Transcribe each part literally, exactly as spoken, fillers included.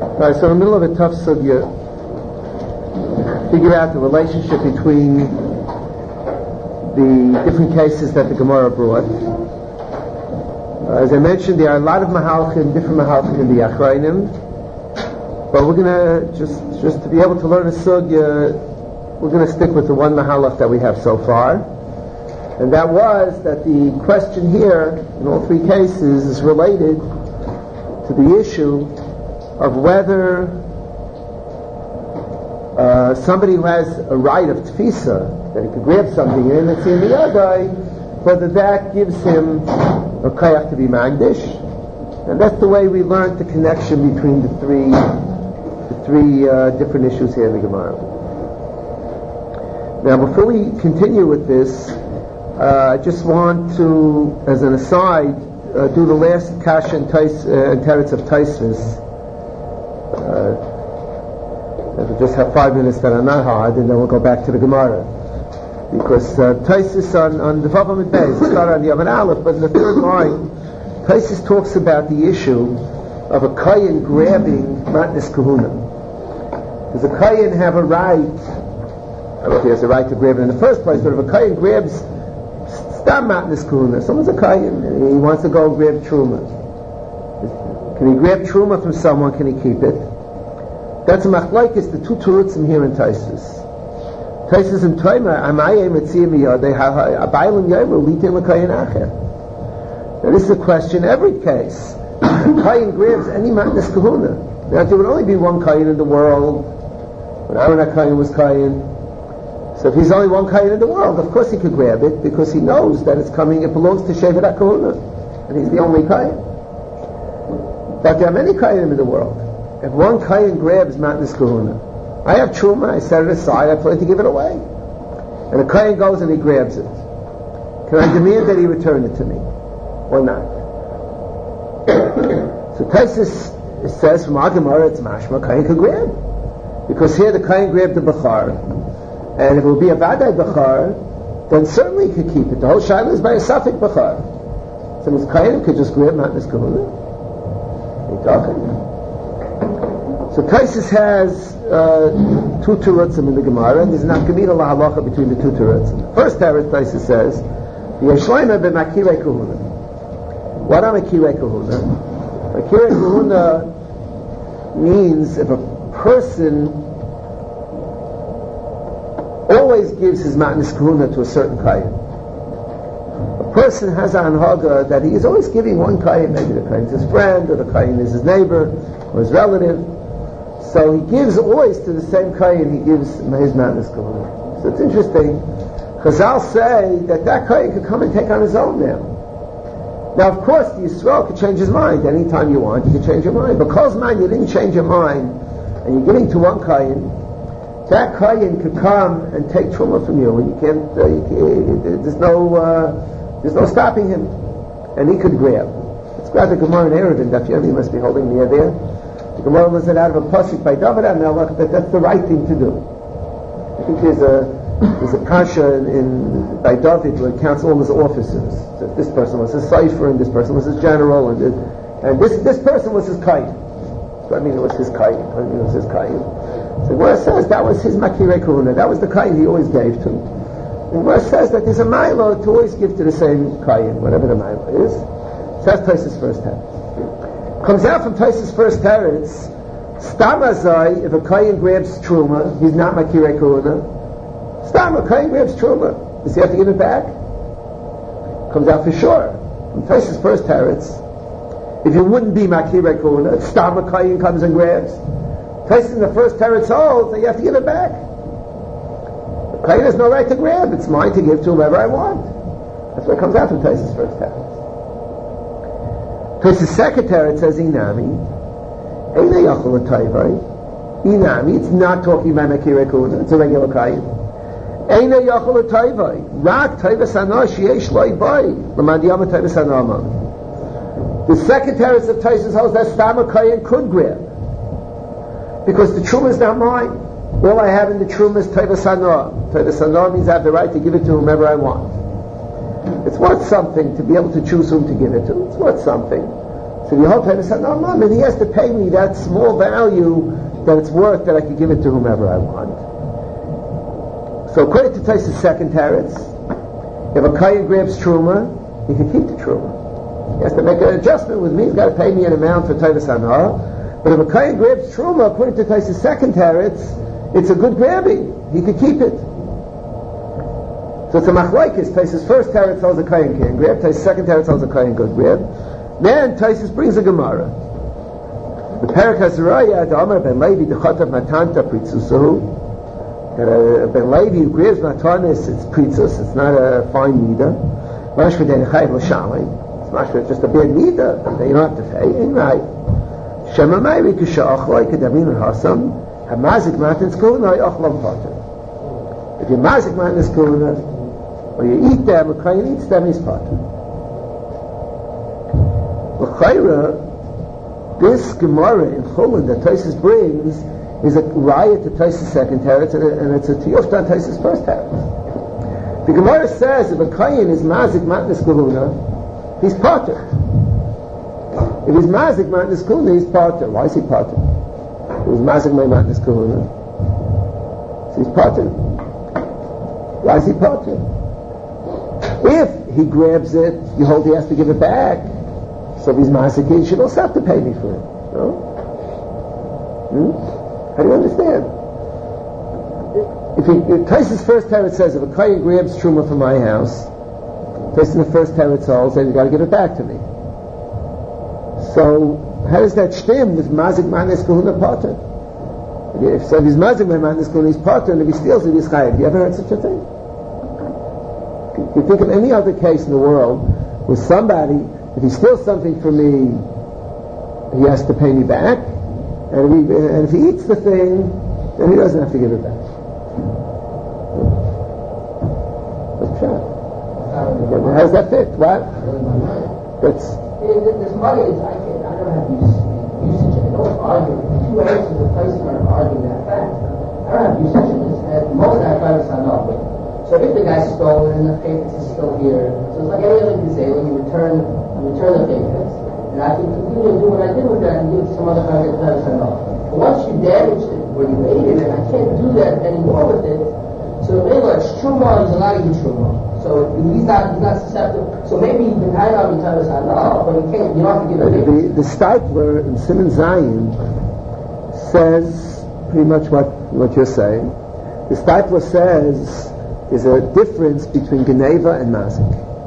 Alright, so in the middle of a tough sugya, figure out the relationship between the different cases that the Gemara brought. Uh, as I mentioned, there are a lot of mahalchim, different mahalchim in the Achrayim, but we're going to, just just to be able to learn a sugya, we're going to stick with the one mahalach that we have so far. And that was that the question here, in all three cases, is related to the issue of whether uh, somebody who has a right of tfisa, that he could grab something and it's in the other, whether that gives him a kayach to be magdish. And that's the way we learned the connection between the three the three uh, different issues here in the Gemara. Now, before we continue with this, uh, I just want to, as an aside, uh, do the last kasha and, tais, uh, and teretz of Taisvis. Uh, we'll just have five minutes that are not hard, and then we'll go back to the Gemara. Because uh, Taisus on, on the Vav Amid Beis, it's not on the Amid Aleph, but in the third line, Taisus talks about the issue of a Kayin grabbing Matnis Kahuna. Does a Kayin have a right, I don't know if he has a right to grab it in the first place, but if a Kayin grabs Stam Matnis Kahuna, someone's a Kayin, and he wants to go grab Truma. Can he grab Truma from someone, can he keep it? That's a machlaikis, the two terutzim here in Taisus. Taisus and Toima, Amayim Etziyim Yodei Abaylim Yomu Litim L'Kayin Acher. Now this is a question every case. Kayin grabs any Matnis Kahuna. Now there would only be one Kayin in the world. When Aaron HaKayin was Kayin. So if he's only one Kayin in the world, of course he could grab it, because he knows that it's coming, it belongs to Shevet HaKahuna. And he's the only Kayin. But there are many Kayin in the world. If one Kayin grabs Matnis Kahuna, I have Truma, I set it aside, I plan to give it away. And a Kayin goes and he grabs it. Can I demand that he return it to me? Or not? So Taisus says from our Gemara, it's mashma, Kayin could grab. Because here the Kayin grabbed the Bechar. And if it would be a Vadai Bechar, then certainly he could keep it. The whole Shaila is by a Safik Bechar. So this Kayin could just grab Matnis Kahuna. Are you talking? So Taisus has uh, two terutzim in the Gemara, and there's not Gemina la halacha between the two terutzim. First teretz, Taisus says, "Yeshleima b'makirei kahuna." What are makirei kahuna? Makirei kahuna means if a person always gives his matnis kahuna to a certain kayin. A person has an anhaga that he is always giving one kayin. Maybe the kayin is his friend, or the kayin is his neighbor, or his relative. So he gives always to the same kayin, he gives his matnis kahuna. So it's interesting. Chazal say that that kayin could come and take on his own now. Now, of course, the Yisrael could change his mind anytime you want. You could change your mind. Because, man, you didn't change your mind, and you're giving to one kayin, that kayin could come and take truma from you, and you can't. Uh, you can't there's no, uh, there's no stopping him, and he could grab. Let's grab the Gemara in Eruvin. That you must be holding near there. The Gemara was it out of a pasuk by David HaMelech that that's the right thing to do. I think there's a there's a kasha in, in by David where it counts all his officers. So if this person was his cipher, and this person was his general, and this, and this this person was his kayin. So I mean it was his kayin. I mean it was his kayin. So where it says that was his makirei kahuna, that was the kayin he always gave to. And where it says that there's a milo to always give to the same kayin, whatever the milo is. So that's Taisus' first teretz. Comes out from Taisus' first teretz, Stamazai, if a kayin grabs truma, he's not makirei kahuna. Stam, a kayin grabs truma. Does he have to give it back? Comes out for sure. From Taisus' first teretz, if it wouldn't be makirei kahuna, Stam, a kayin comes and grabs. Taisus in the first teretz holds that you have to give it back. The kayin has no right to grab. It's mine to give to whoever I want. That's what comes out from Taisus' first teretz. Taisus' second teretz says inami. Einay yachol l'tayvai. Inami. It's not talking about makirei kahuna. It's a regular kayin. Einay yachol l'tayvai. Rak tayvas hana sheyesh loy bay. L'madiyama tayvas hana amam. The second teretz of Taisus holds that stam a kayin could grab. Because the truma is not mine. All I have in the truma is Tevas Hanah. Tevas Hanah means I have the right to give it to whomever I want. It's worth something to be able to choose whom to give it to. It's worth something. So the whole time said, no, mom, and he has to pay me that small value that it's worth that I can give it to whomever I want. So according to Taisa's second teretz, if a Kayan grabs Truma, he can keep the Truma. He has to make an adjustment with me, he's got to pay me an amount for Taivas Hanah. But if a Kayan grabs Truma, according to Taisa's second teretz, it's a good grabbing. He could keep it. So it's a machlaikis. Taisa's first teretz tells a Kayan can't grab, Taisa's second teretz tells a Kayan good grab. Then Taisus brings a Gemara. The Parak HaZaraya, the Amar Ben Levi, the Chatav Matanta Pritzusuhu, that a Ben Levi who grabs Matanis, it's Pritzus, it's not a fine Nida. Mashva Den Chayiv L'Shalim, it's Mashva, just a bad Nida, that you don't have to pay, ain't right. Shema Mayri Kisha'achlai Kedavin Hasam, HaMazik Matins Kuna, Achlam Pater. If you Mazik Matins Kuna, or you eat them, or Kayin eats them, he's Pater. L'chayra, this Gemara in Chulin that Taisus brings is a riot to Taisus' second teretz, and, and it's a tiyufta on Taisus' first teretz. The Gemara says if a Kayin is mazik matnis kahuna, he's potter. If he's mazik matnis kahuna, he's potter. Why is he potter? If he's mazik matnis kahuna, so he's potter. Why is he potter? If he grabs it, you hold he has to give it back. So if he's Masaki, he should also have to pay me for it. No? Hmm? How do you understand? If, he, if Taisa's first teretz says, if a Kayan grabs Truma from my house, Taisa in the first teretz holds, then you got to give it back to me. So, how does that stem with Mazik Manes Kahuna Potter? If, so if he's Mazik Manes Kahuna, he's Potter, and if he steals it, he's Chayav. Have you ever heard such a thing? You think of any other case in the world where somebody, if he steals something from me, he has to pay me back, and if, he, and if he eats the thing, then he doesn't have to give it back. How does that fit? What? That's. This money is, I can't, I don't have use, usage. I don't argue. Two answers of placement are arguing that fact. I don't have usage of this. At most, I find it's not. So if the guy stole it and the payments is still here, so it's like any other gazelle, you return, you return the payments, and I can continue to do what I did with that and give it to some other guy that does it off. But once you damaged it, or you ate it, and I can't do that anymore with it, so anyway, it's Truma, he's allowed to use Truma. So he's not, he's not susceptible. So maybe you can hide on each other's hand, no, but you can't, you don't have to give it. The, the Steipler in Simon Zion says pretty much what, what you're saying. The Steipler says there's a difference between Geneva and Mazik.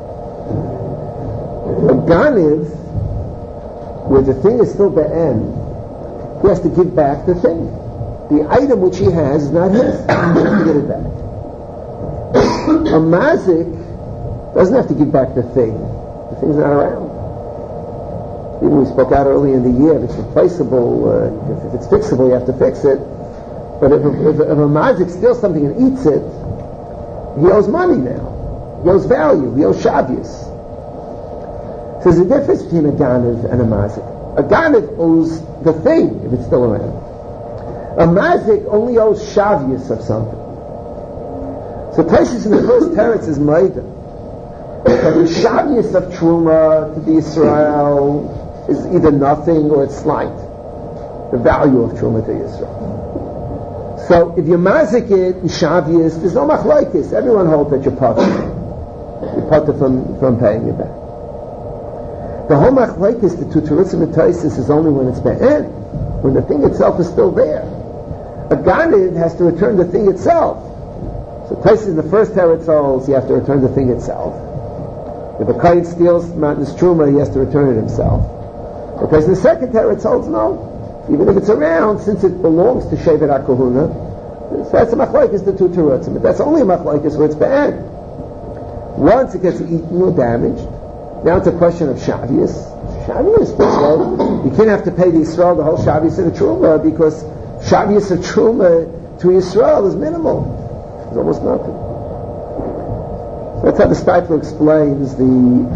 A Ganiv, where the thing is still Be'en, he has to give back the thing. The item which he has is not his. He has to get it back. A Mazik doesn't have to give back the thing. The thing's not around. Even we spoke out earlier in the year, if it's replaceable, uh, if, if it's fixable, you have to fix it. But if a, if, if a Mazik steals something and eats it, he owes money now. He owes value. He owes shavius. So there's a difference between a Ganiv and a Mazik. A Ganiv owes the thing, if it's still around. A Mazik only owes shavius of something. So Taisus in the first teretz is Maida. But the shavius of Truma to the Israel is either nothing or it's slight. The value of Truma to Israel. So if you mazik it in shavius, there's no machlaikis. Everyone holds that you're potter. You're potter from, from paying it back. The whole machlaikis, the two terutzim and Taisus, is only when it's be'en, when the thing itself is still there. A Ganiv has to return the thing itself. So Taisus in the first teretz holds, you have to return the thing itself. If a Kayin steals Mountain's Truma, he has to return it himself. But Taisus in the second teretz holds, no. Even if it's around, since it belongs to Shevet HaKahuna, so that's a machlaikis, the two terutzim. But that's only a machlaikis where it's be'en. Once it gets eaten or damaged, now it's a question of shavius. Shavius, well, you can't have to pay the Yisrael the whole shavius of the Truma, because shavius of Truma to Yisrael is minimal. It's almost nothing. So that's how the Steipler explains the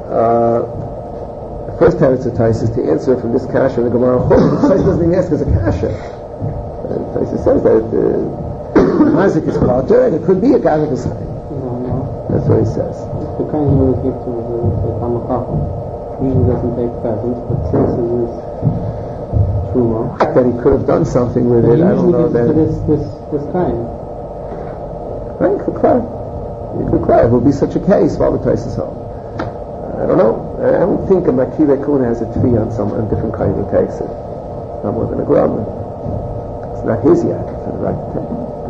uh, first teretz of Taisus to answer from this kasha in the Gemara Chum. Taisus doesn't even ask as a kasha. And Taisus says that uh, Mazik is potter and it could be a Ganav B'Sayim. That's what he says. The kind you would give to the Talmud Chacham. He doesn't take presents, but since it is truma, that he could have done something with it, I don't know that. He usually gives it to this, this, this kind. Right, you could cry. You could cry. It will be such a case while the place is home. I don't know. I don't think a Makire Kuna has a tree on some on different kind of takes it. Not more than a grubber. It's not his yet. It's the right to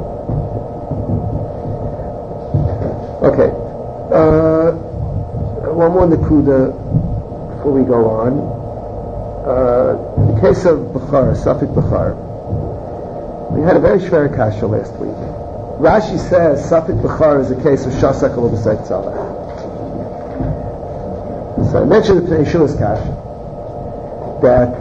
take. Okay. Uh, one more Nakuda before we go on. Uh, in the case of Bukhara, Safik Bukhara, we had a very shver kasha last week. Rashi says Safik Bukhara is a case of Shasak al B'Sayt Tzalach. So I mentioned the Pnei Yeshua's kasha that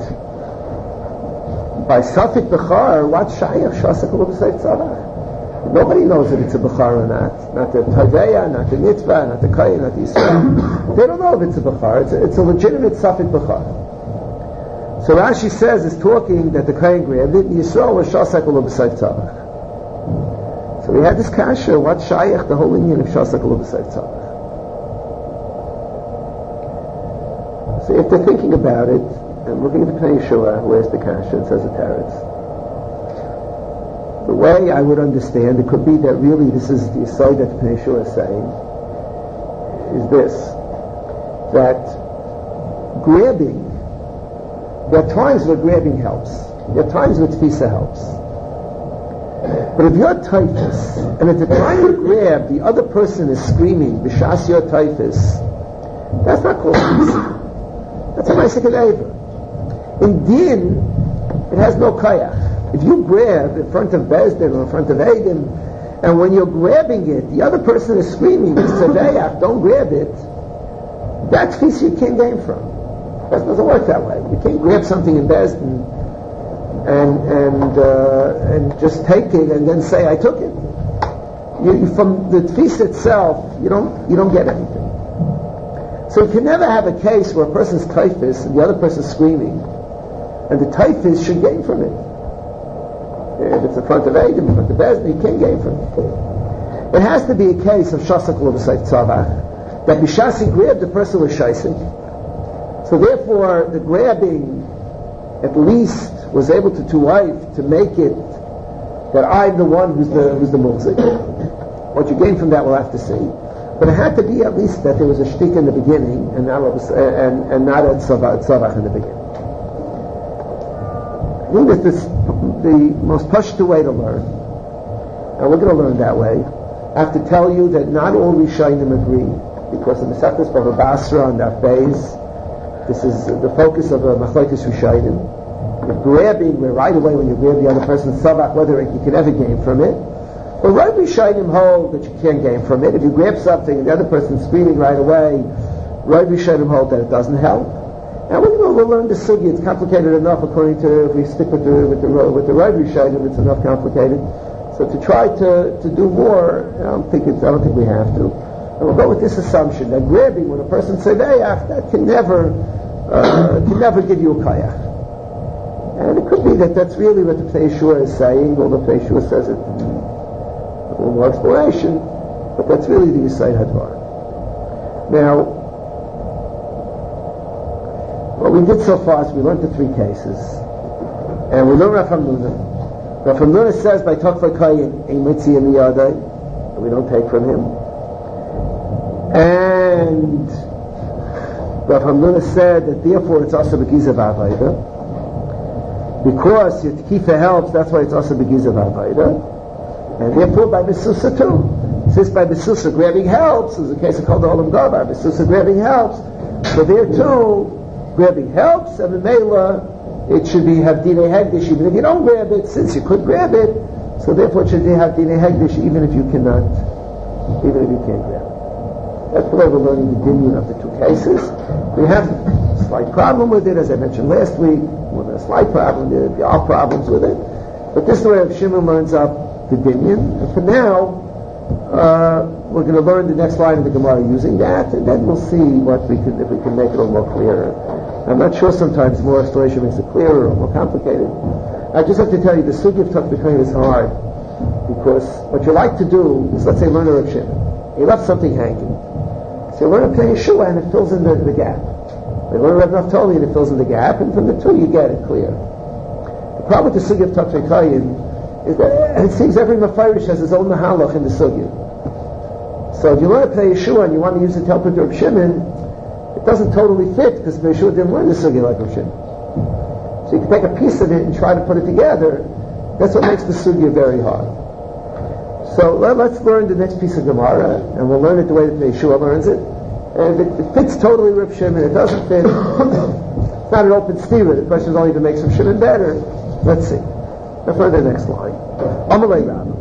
by Safik Bukhara, what's Shayach Shasak al B'Sayt Tzalach? Nobody knows that it's a Bukhara or not. Not the Taveya, not the Mitzvah, not the Kayin, not the Yisrael. They don't know if it's a Bukhara. It's a, it's a legitimate Safik Bukhara. So Rashi says, is talking that the Kayin grabbed it, Yisrael was Shasak al B'Sayt Tzalach. So we had this kasha, what Shayach, the whole Indian of Shasak al B'Sayt Tzalach. So if they're thinking about it, and looking at the Pnei Yeshua, who has the kasha, and says the teretz, the way I would understand, it could be that really this is the aside that the Pnei Yeshua is saying, is this, that grabbing, there are times where grabbing helps. There are times where tfisa helps. But if you're typhus, and at the time you grab, the other person is screaming, b'shas your typhus, that's not called tfisa. That's a ma'aseh kedeva. In din, it has no kayach. If you grab in front of Bezdin or in front of Eidim, and when you're grabbing it, the other person is screaming, don't grab it, that's tfisa you can't gain from. That doesn't work that way. You can't grab something in Bezdin and and uh, and just take it and then say I took it. You, you, from the tfisa itself, you don't you don't get anything. So you can never have a case where a person's typhus and the other person's screaming, and the typhus should gain from it. If it's in front of Eidim, in front of Bezdin, you can't gain from it. It has to be a case of Shasak al B'Sayt Tzalach, that B'shasi grabbed the person was shaisik. So therefore, the grabbing at least was able to to wife to make it that I'm the one who's the who's the muhzik. What you gain from that, we'll have to see. But it had to be at least that there was a shtik in the beginning, and not and and not a tzavach in the beginning. I think that this the most pashtu way to learn, and we're going to learn that way. I have to tell you that not all Rishonim agree, because in the Masechtas Bava Basra on that base, this is the focus of a Machlokes Rishonim. You're grabbing, where right away when you grab the other person's tzavach, whether you can ever gain from it. Or Rav Rishonim hold that you can't gain from it. If you grab something and the other person's screaming right away, Rav Rishonim hold that it doesn't help. And we're going to learn the sugi. It's complicated enough according to, if we stick with the with the with the Rav Rishonim, it's enough complicated. So to try to, to do more, I don't think it's, I don't think we have to. And we'll go with this assumption that grabbing when a person says "Ayach," that can never uh, can never give you a kayach. And it could be that that's really what the Pnei Yeshua is saying, although the Pnei Yeshua says it with a little more exploration, but that's really the Yisai Hadvar. Now, what we did so far is we learned the three cases, and we learned Rav Hamnuna. Rav Hamnuna says by Tokva Kayin, a Mitzi and Miyadai, we don't take from him. And Rav Hamnuna said that therefore it's also Begiza V'Avaida. Because Yitkifa helps, that's why it's also Begiza V'Avaida. And therefore by Besusa too. Since by Besusa grabbing helps, there's a case of called the Olam Gabar, Besusa grabbing helps. So there too, grabbing helps, and the Mela, it should be have Dinei Hegdish, even if you don't grab it, since you could grab it, so therefore it should have Dinei Hegdish, even if you cannot, even if you can't grab it. That's the way we're learning the Dinyan of the two cases. We have a slight problem with it, as I mentioned last week. Well, there's a slight problem, there, there are problems with it. But this is the way Shimon learns up the Dinyan. And for now, uh, we're going to learn the next line of the Gemara using that, and then we'll see what we can, if we can make it a little more clearer. I'm not sure sometimes more exploration makes it clearer or more complicated. I just have to tell you, the sugi of Tokva Kayin is hard, because what you like to do is, let's say, learn a Rav Shimon. You left something hanging. So you learn a Pnei Yeshua and it fills in the, the gap. They learn Reb Naftali and it fills in the gap, and from the two you get it clear. The problem with the sugya of Tafrei Kayin is that it seems every Mefarish has his own mahalach in the sugya. So if you learn to play Yeshua and you want to use it to help with Reb Shimon, it doesn't totally fit because Yeshua didn't learn the sugya like Reb Shimon. So you can take a piece of it and try to put it together. That's what makes the sugya very hard. So let, let's learn the next piece of Gemara, and we'll learn it the way that Yeshua learns it. And if it, it fits totally Reb Shimon, it doesn't fit, it's not an open stira. The question is only to make Reb Shimon better. Let's see. Let's learn the next line. Amalei Rambam.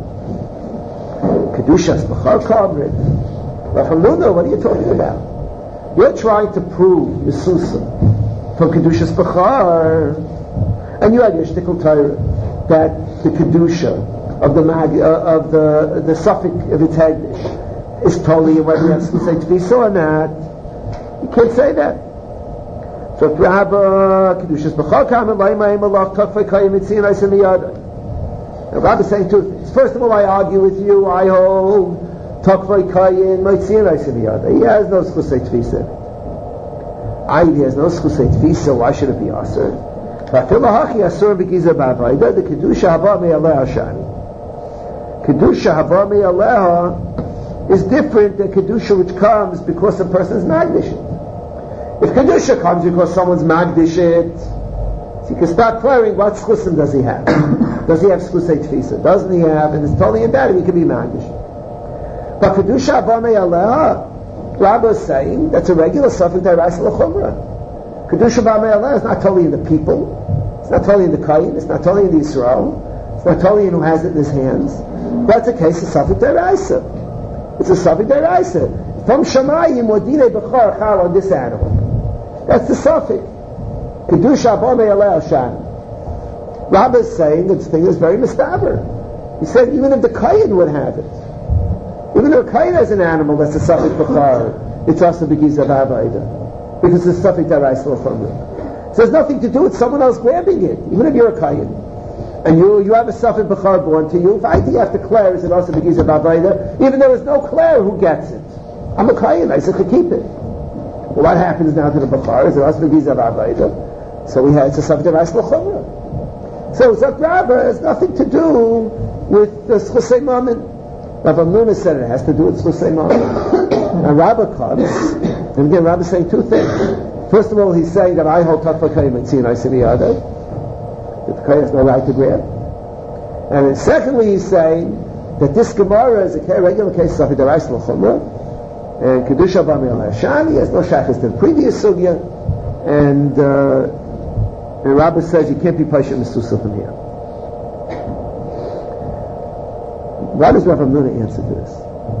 Kedushas b'char kamrid. Rachamnuna, what are you talking about? You're trying to prove Yesusa from Kedushas b'char, and you had your shtickle Torah that the Kedusha of the mag, uh, of the the suffix of its hegdish is totally, and whether you have to say tefisa or not, you can't say that. So if Rabba Kedushas b'char kamrid la'imay malach takfei kayim mitzion aisim miyadai. Rabbi is saying two things. First of all, I argue with you. I hold Takvay Kayin Mitzion aisim miyadai. He has no schusay tefisa. I he has no schusay tefisa. Why should it be aser? Fafilahachi asur b'giza b'avayda. The kedusha haba me'aleha shani. Kedusha haba me'aleha is different than kedusha which comes because a person is magdishit. If kedusha comes because someone's magdishit, so you can start clearing what schusim does he have. Does he have schusay tefisa? Doesn't he have? And it's totally embedded. He can be magdish. But kedusha haba me'aleha, Rabbi is saying that's a regular suffix deraisa l'chumra. Kedusha haba me'aleha is not totally in the people. It's not totally in the kayin. It's not totally in the Yisrael. It's not totally in who has it in his hands. That's a case of suffix deraisa. It's a suffix deraisa. From Shamayim modine b'char chal on this animal. That's the suffix. Kedusha haba me'aleha shani. Rabbi is saying that this thing is very mistaber. He said even if the kayin would have it, even if a kayin has an animal that's a suffix b'char, it's also begiza b'avaida because it's a suffix deraisa l'chumra. So there's nothing to do with someone else grabbing it. Even if you're a kayin and you you have a suffix b'char born to you, if I think you have to declare is it also begiza b'avaida, even though there's no clear who gets it. I'm a kayin. I said to keep it. Well, what happens now to the b'char? Is it also begiza b'avaida? So we had it's a suffix deraisa l'chumra. So Zak Rabba has nothing to do with the Schusay Mammon. Rav Amnuna said it has to do with Schusay Mammon. And Rabba comes, and again Rabba is saying two things. First of all, he's saying that I hold Takva Kayim Mitzion aisim miyadai, that the Kayim has no right to grab. And then secondly, he's saying that this Gemara is a regular case of Deraisa l'chumra, and Kedusha haba me'aleha shani has no shachas to the previous sugya, and uh, And Rabbi says you can't be Pasha Mesusa from here. Why does Rav Amnuna answer to this?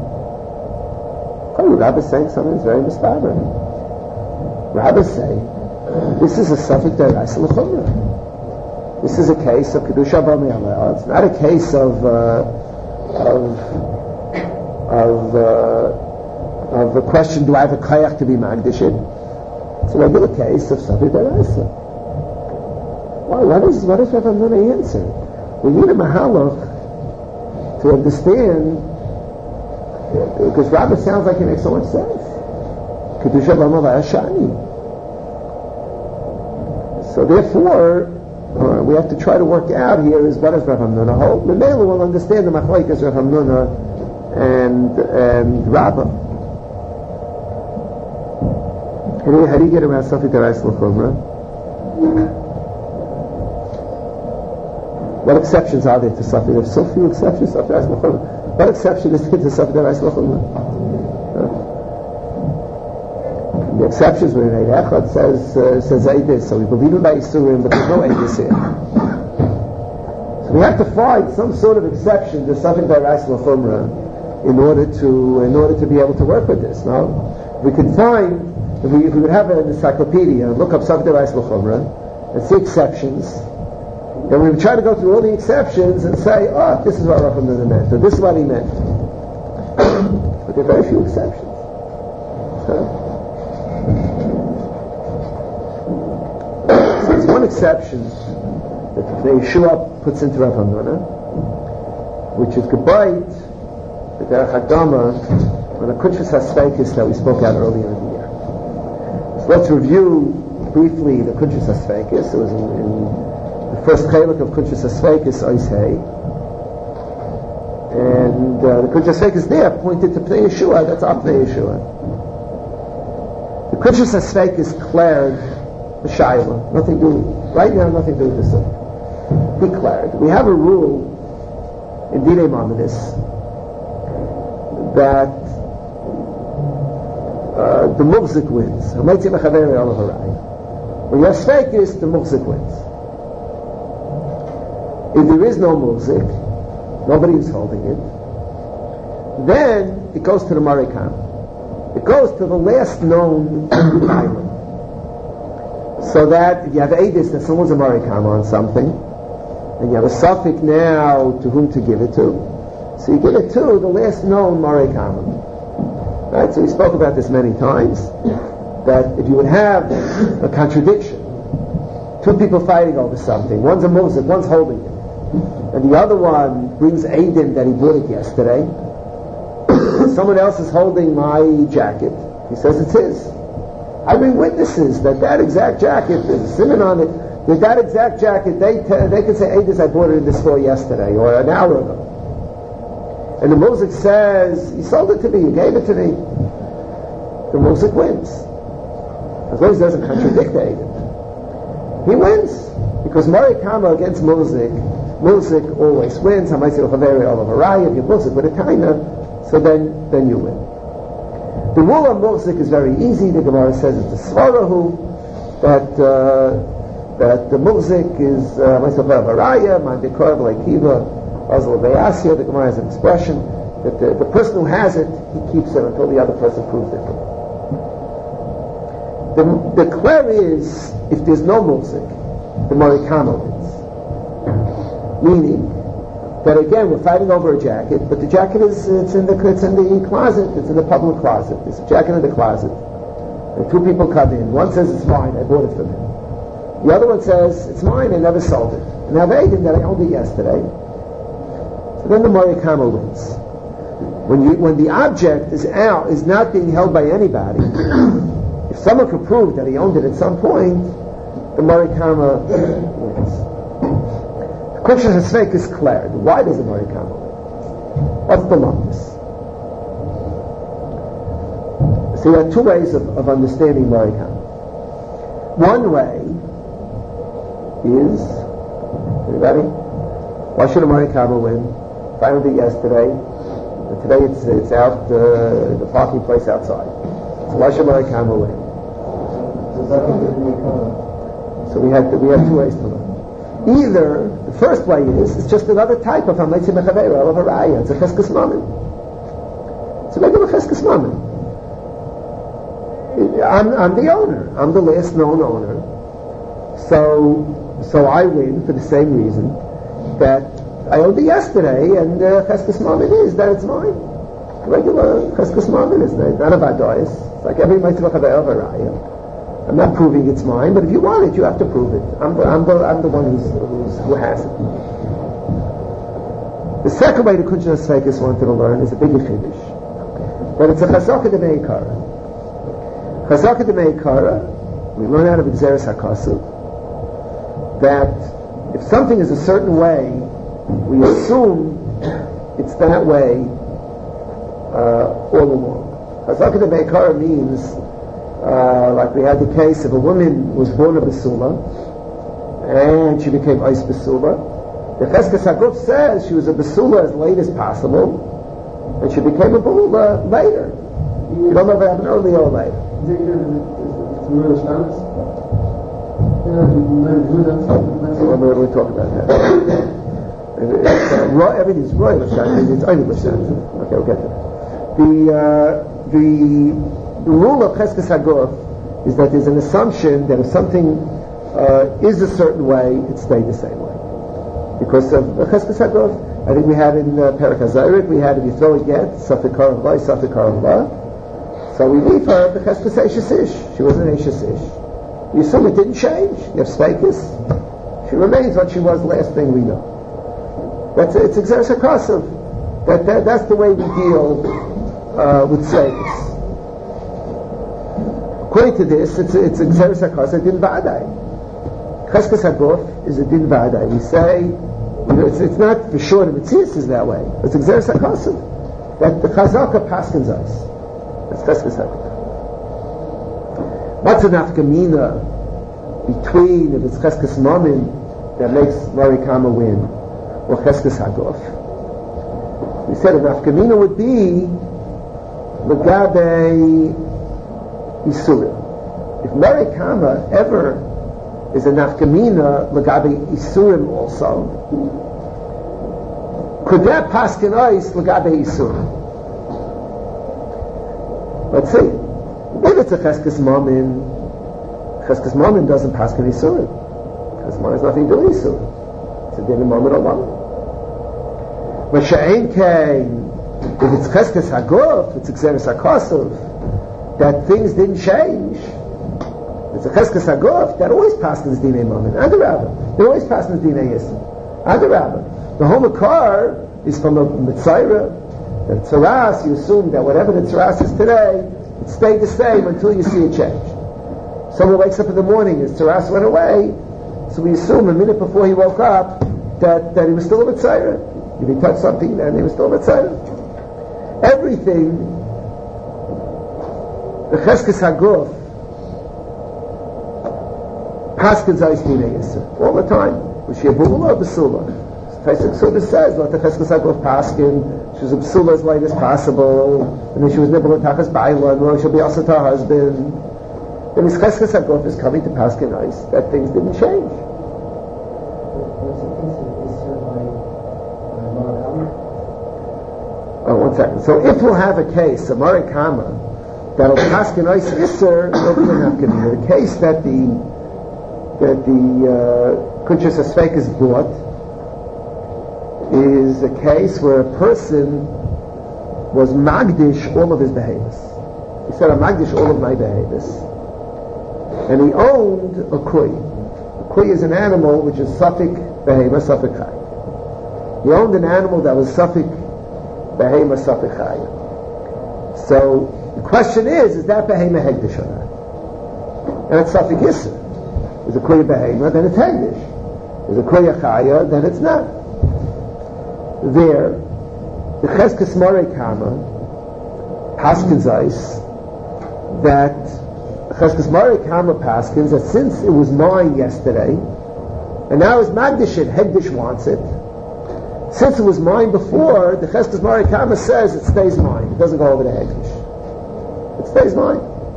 Oh, Rabbi is saying something that's very mistaber. Rabbi is saying this is a suffix deraisa l'chumra. This is a case of Kedusha haba me'aleha. It's not a case of uh, of of uh, of the question, do I have a kayach to be magdishit? It's a regular case of suffix deraisa. Why? What is what is Rav Amnuna answer? We need a mahalach to understand, because Rabbi sounds like he makes so much sense. Kedusha haba me'aleha shani. So therefore, uh, we have to try to work out here is what does Rav Amnuna hold. The Mela will understand the machlokes Rav Amnuna and and Rabbi. How do you, how do you get around suffix deraisa l'chumra? What exceptions are there to suffix? There's so few exceptions to suffix deraisa l'chumra. What exception is there to suffix deraisa l'chumra? The exceptions were in Eid Echad says uh, says Eidis, so we believe in by Yisurim, but there's no Eidis here. So we have to find some sort of exception to suffix deraisa l'chumra in order to in order to be able to work with this. No, we could find if we, if we would have an encyclopedia and look up suffix deraisa l'chumra and see exceptions. Then we would try to go through all the exceptions and say, oh, this is what Rav Amnuna meant, or this is what he meant. But there are very few exceptions. Huh? So there's one exception that the Yeshua puts into Rav Amnuna, which is Gebayit, the Derech Hagdama, on the Kunshas HaSpeikis that we spoke out earlier in the year. So let's review briefly the Kuntres HaSfeikis. It was in, in the first chalik of Kuntres HaSfeikis, Oisei. And uh, the Kuntres HaSfeikis there pointed to Pnei Yeshua. That's our Pnei Yeshua. The Kuntres HaSfeikis declared the Shaila. Nothing to do, right now, nothing to do with this. Declared. We have a rule in Dinei Maimonides that uh, the Muhzik wins. When you have Sveikis, the Muhzik wins. If there is no Muhzik, nobody is holding it, then it goes to the Marikam. It goes to the last known island. So that if you have Eidis that someone's a Marikam on something, and you have a suffix now to whom to give it to, so you give it to the last known Marikam. Right? So we spoke about this many times, that if you would have a contradiction, two people fighting over something, one's a Mosik, one's holding it, and the other one brings Aiden that he bought it yesterday, someone else is holding my jacket, he says it's his. I bring witnesses that that exact jacket, there's a simon on it, that that exact jacket, they t- they can say, Aiden, I bought it in the store yesterday, or an hour ago. And the Mosik says, you sold it to me, you gave it to me. The Mosik wins. As long as he doesn't contradict Aiden. He wins. Because Marikama against Mosik, Mosik always wins. I might say, if you're Mosik with a taina, so then, then you win. The rule on Mosik is very easy. The Gemara says it's a Svarahu, that, uh, that the Mosik is, I might say, Varaya, Mandikor, V'leikiva, the Gemara has an expression that the, the person who has it, he keeps it until the other person proves different. The, the clear is, if there's no Mosik, the Marikama wins. Meaning that again we're fighting over a jacket, but the jacket is it's in the it's in the closet, it's in the public closet. There's a jacket in the closet. And two people come in. One says it's mine, I bought it from him. The other one says it's mine, I never sold it. And I've eaten that I owned it yesterday. So then the Marikama wins. When you when the object is out is not being held by anybody, if someone could prove that he owned it at some point, the Marikama wins. The question of Sveik is cleared. Why does the Marikama win? What's the lumps? So there are two ways of, of understanding Marikama. One way is, everybody, why should a Marikama win? I found it yesterday, and today it's it's out uh, the parking place outside. So why should Marikama win? So we have to, we have two ways to learn. Either the first way is it's just another type of Hametzi Mechaveira of a Raya. It's a Cheskes Mammon. It's a regular Cheskes Mammon. I'm I'm the owner. I'm the last known owner. So so I win for the same reason that I owned it yesterday, and uh, Cheskes Mammon is that it's mine. Regular Cheskes Mammon is not about dois. It's like every Hametzi Mechaveira of a Raya. I'm not proving it's mine, but if you want it, you have to prove it. I'm the, I'm the, I'm the one who's, who's, who has it. The second way the Kuntres HaSfeikis wanted to learn is a big chiddush, but it's a chazaka de meikara. Chazaka de meikara, we learn out of Gzeres HaKasuv that if something is a certain way, we assume it's that way uh, all along. Chazaka de meikara means Uh, like we had the case of a woman who was born a Basula and she became Ice Basula. The Cheskes HaGuf says she was a Basula as late as possible and she became a Basula later. You don't know if it happened earlier or later. We'll, we'll talk about that. It's, uh, raw, everything's royal. It's only Bashan. Okay, we'll get to that. The, uh, the The rule of Cheskes HaGuf is that there's an assumption that if something uh, is a certain way, it stays the same way. Because of Cheskes HaGuf, I think we had in uh, Perek HaZayrik, we had if you throw a get, Safek Karav La, Safek Karav La. So we leave her the Cheskes Eishes Ish. She was an Eishes Ish. You assume it didn't change. You have Sveikis. She remains what she was last thing we know. That's it's Gzeres HaKasuv. That, that that's the way we deal uh, with Sveikis. According to this, it's it's a Gzeres HaKos, a Din V'adai. Cheskes HaGuf is a Din V'adai. We say, you know, it's, it's not for sure the Metzias is that way. It's a Gzeres HaKos, that the Chazaka paskins us. That's Cheskes HaGuf. What's an nafkamina between if it's Cheskes Mamin that makes Mari Kama win, or Cheskes HaGuf? We said a nafkamina would be L'gabe Isurim. If Mari Kama ever is a nafkamina L'gabe Isurim also, could that paskin ois L'gabe Isurim? Let's see. If it's a Cheskes Mamin, Cheskes Mamin doesn't paskin Isurim. Cheskes Mamin has nothing to do with Isurim. It's a din of Mamin Olam. But she'ein kein, if it's Cheskes HaGuf, it's Gzeres HaKosov, that things didn't change. It's a Cheskes HaGuf that always paskins Dinei Mamin. Adarabah. They always paskins Dinei Yisur. Adarabah. The whole Makar is from a Mitzayra. The Tzaras, you assume that whatever the Tzaras is today, it stayed the same until you see a change. Someone wakes up in the morning, his Tzaras went away, so we assume a minute before he woke up that, that he was still a Mitzayra. If he touched something, then he was still a Mitzayra. Everything, the Cheskes HaGuf, paskins Ais Dinei Yisur, all the time. V'shiyabula or B'sula. Taisik Suda says, let the Cheskes HaGuf paskin, she was a B'sula as late as possible, and then she was Nibble and Tachas Ba'ila, and then she'll be also to her husband. Then his Cheskes HaGuf is coming to paskin Ais, that things didn't change. Oh, one second. So if we'll have a case, a Mari Kama, that'll paskin Ais Isser, it'll be enough to be. The case that the that the uh, Kunshas HaSfeik is bought is a case where a person was Magdish all of his behaviors. He said, I'm Magdish all of my behaviors. And he owned a Kuy. A Kuy is an animal which is Safik Behemoth, Safik Chai. He owned an animal that was Safik Behemoth, Safik Chai. So the question is, is that Behemoth Hegdish or not? And it's Safik Yisr. There's a Kuy Behemoth, then it's Hegdish. There's a Kuy Chaya, then it's not. There, the Cheskes Mari Kama paskins Ais that Cheskes Mari Kama paskins that since it was mine yesterday, and now it's Magdish it, Hegdish wants it. Since it was mine before, the Cheskes Mari Kama says it stays mine. It doesn't go over to Hegdish. It stays mine.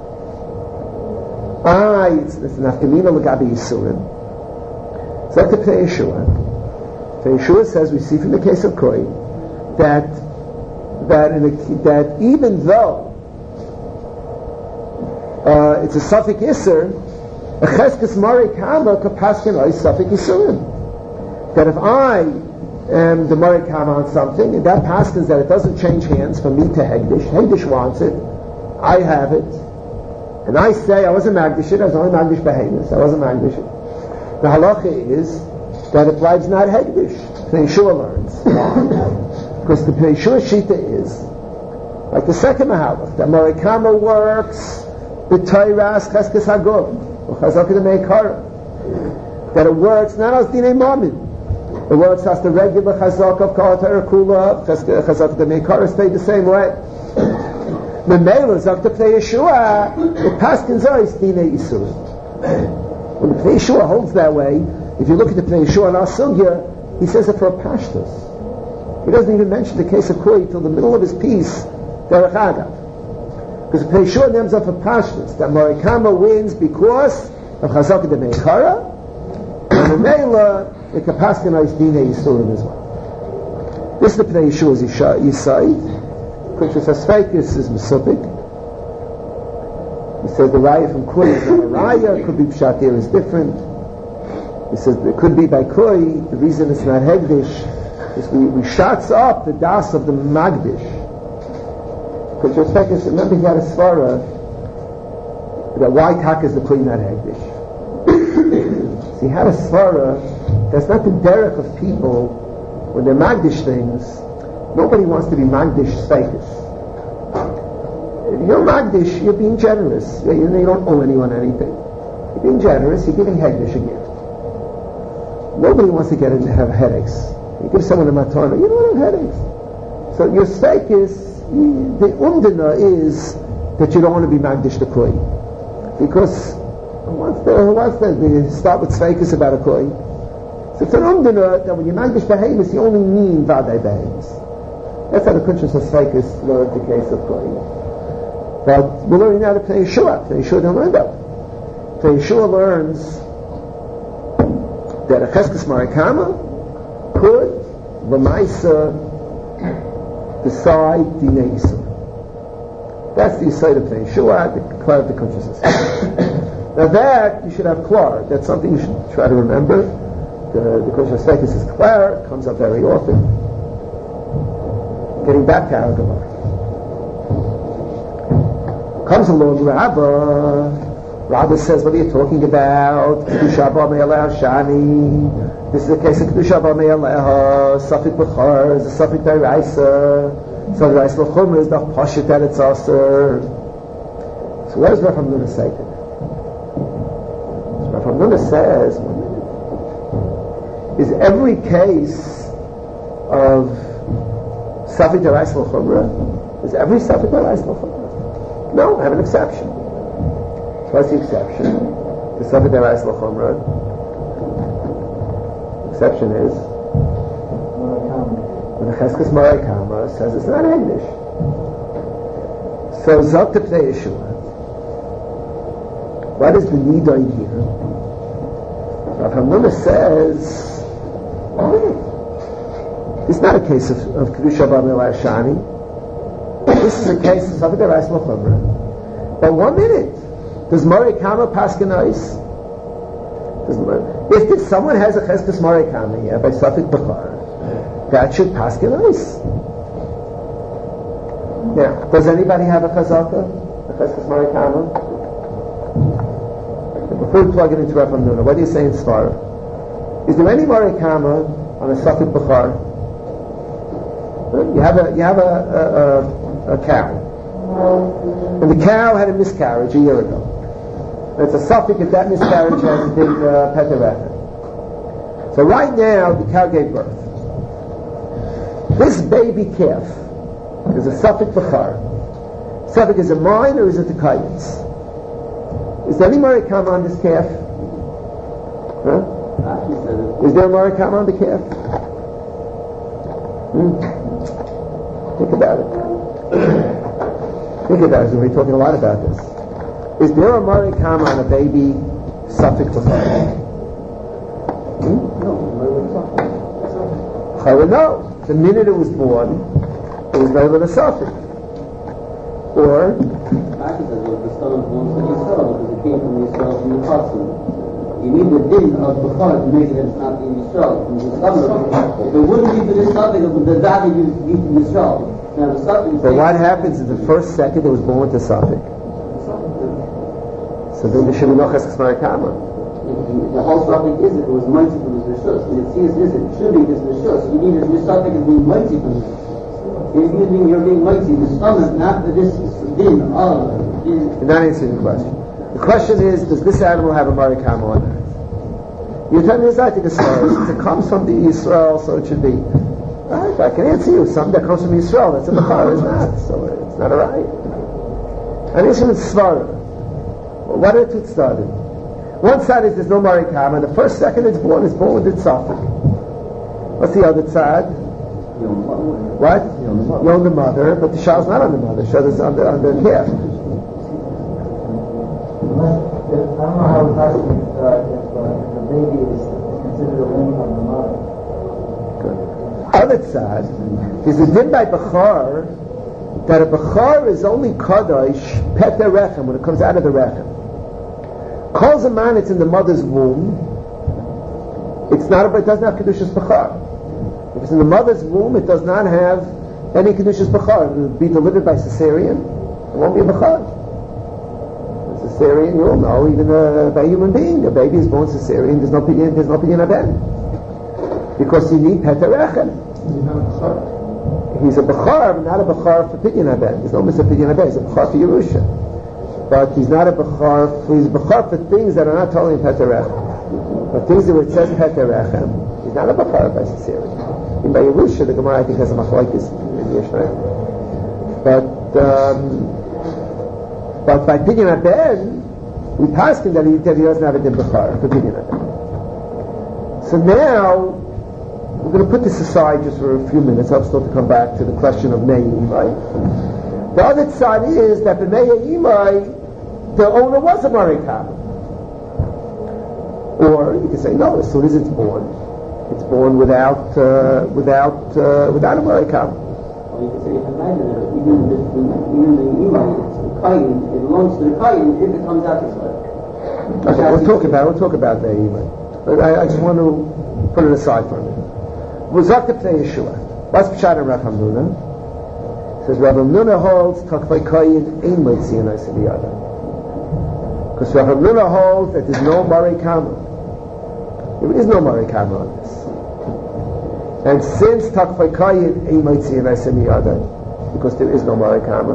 Ah, it's it's nafkamina l'gabi Yisurim. It's like the Pnei Yeshua. Yeshua says, we see from the case of Koi, that that in a, that even though uh, it's a Safik Isser, a Cheskes Mari Kama kapaskin ois Safik Isurim. That if I am the Mari Kama on something, and that paskins that it doesn't change hands from me to Hegdish, Hegdish wants it, I have it, and I say I wasn't Magdish it, I was only Magdish Behemoth, I wasn't Magdish it. The halacha is that it applies not Hegdish. The Yeshua learns. Because the Yeshua Shita is, like the second Mahalach, that Mari Kama works, B'Tayras Cheskes HaGuf, or Chazak Meikara. That it works not as Dinei Mamin. It works as the regular Chazak of Kol HaTorah Kula, Chazak Meikara stayed the same way. The Mela Zak the Pnei Yeshua, it paskins Ais Dinei Yisurim. When the Pnei Yeshua holds that way, if you look at the Pnei Yeshua and our Sugya, he says it for a pashtus. He doesn't even mention the case of Koi till the middle of his piece, Derech Agav. Because the Pnei Yeshua names up for pashtus, that Mari Kama wins because of Chazak de Meichara, and the Mela, the Kapaskin Ais Dinei Yisurim as well. This is the Pnei Yeshua's Yisai. Kunshas HaSfeik is Mesupik. He says the Raya from Koi is not a Raya, could be Pshat here is different. He says it could be by Koi, the reason it's not Hegdish is we, we shots up the Das of the Magdish. Because your second, remember he had a Svara that why Tak is the Koi not Hegdish. So he had a Svara that's not the derech of people when they're Magdish things. Nobody wants to be Magdish Speikis. you're Magdish, you're being generous. You, you don't owe anyone anything. You're being generous, you're giving Hegdish a gift. Nobody wants to get in, have headaches. You give someone a matana, you don't have headaches. So your stake is, the umdana is that you don't want to be Magdish the koi. Because what's the, what's the, they start with tzveikus about a koi. So it's an umdana that when you Magdish behemoths, you only mean vadai behemoths. That's how the Kunshas of tzveikus learned the case of koi. But we're learning now to play Yeshua. Play Yeshua don't learn that. Play Yeshua learns that a Cheskes Marikama could, Lamaisa, decide Dinei Yisur. That's the side of things. Yeshua, the Klar of the consciousness. Now that, you should have Klar. That's something you should try to remember. The, the Kunshas Fekis is Klar. It comes up very often. Getting back to our Gemara. Comes along Rabbah. Rabbah says, what are you talking about? Kedusha Ba Me'aleha Shani. This is a case of Kedusha Ba Me'aleha. Safik B'char is a Safik D'Oraisa. So the Reis L'chumra is the Pashit that it's Aser. So what does Rav Hamnuna say to that? So Rav Hamnuna says, one minute, is every case of Safik D'Oraisa L'chumra, is every Safik D'Oraisa L'chumra? No, I have an exception. So what's the exception? The Safik D'Oraisa L'chumra. The exception is when the Cheskes Marai Kama says it's not English. So Zot to play Yeshua. What is the need on here? Rav Hamnuna says, oh, it's not a case of, of Kedusha Ba Me'aleha Shani. This is a case of Safik D'Oraisa L'chumra. But one minute, does Marai Kama paskanais? If someone has a Cheskes Marai Kama here by Safik B'char, that should paskanais. Now, does anybody have a Chazaka? A Cheskes Marai Kama? Before we plug it into Rav Hamnuna, what do you say in Svara? Is there any Marai Kama on a Safik B'char? You have a you have a, a, a, a cow, and the cow had a miscarriage a year ago. And it's a suffix if that miscarriage has been uh, peterecha. So right now the cow gave birth. This baby calf is a suffix b'char. Suffix is it mine or is it the kayitz? Is there any marikama on this calf? Huh? Is there a marikama on the calf? Hmm? Think about it. Think about it. We're talking a lot about this. Is there a marikama on a baby suffix b'char? Hmm? No. No. The minute it was born, it was no a suffix. Or you need the din of b'char to make it that it's not in Yisrael. If it wouldn't be for this suffix, it would the dati be in Yisrael. Now the suffix. But what happens in the first second it was born with a suffix? So then there should be no cheskes marikama. The whole suffix is it was mighty from his rishus. And it sees this, it should be this rishus. You need this suffix is being mighty from it. You're being, you're being mighty. The stomach, not the this din of. You're not answering the question. The question is, does this animal have a marikama or not? You're telling me it's not the Yisrael. It comes from the Yisrael, so it should be. Right, I can answer you. Something that comes from Yisrael, that's a b'char, is not. So it's not a right. And it's in Svara. Well, what are the two started? One side is there's no marikama. The first second it's born is born with its suffix. What's the other side? What? You own the mother, but the shah's not on the mother. The shah is on the, on the calf. I don't know how it's asking if, uh, if uh, the baby is considered a womb of the mother. Good. Other side is the din by b'char that a b'char is only kadosh pet the rechem when it comes out of the rechem. Calls a man it's in the mother's womb. It's not. It doesn't have kedushas b'char. If it's in the mother's womb, it does not have any kedushas b'char. It will be delivered by cesarean. It won't be a b'char. Cesarean, you all know, even uh, by a human being, a baby is born cesarean. There's no pidyon. There's no pidyon aben because you need peter rechem. he's a Bechar, but not a Bechar for Pidyon Haben. He's no Mister Pidyon Haben, he's a Bechar for Yerusha. But he's not a Bechar, he's a Bechar for things that are not totally in Peterechem. But things that it says Peterechem, he's not a Bechar by sincerity. In by Yerusha, the Gemara I think has a Machlokes in Yisrael. But, um, but by Pidyon Haben, we pass him that he, that he doesn't have a Din Bechar for Pidyon Haben. So now, we're going to put this aside just for a few minutes. I'll still to come back to the question of Mei Imai. The other side is that the Mei Imai, the owner was a Marikam. Or you can say, no, as soon as it's born, it's born without uh, without uh, without a Marikam. Or you can say, even the even the Imai, it's the Kayin, it belongs to the Kayin if it comes out this way. Okay, we'll talk about we'll talk about Mei Imai. But I, I just want to put it aside for a minute. What's Yeshua? What's Pshat and Rav Hamnuna? Says Rav Hamnuna holds Takvay Kayin Ein Moitzi and Oisei Biyada. Because Rav Hamnuna holds that there's no Marei Kama. There is no Marei Kama on this. And since Takvay Kayin Ein Moitzi and Oisei Biyada, because there is no Marei Kama,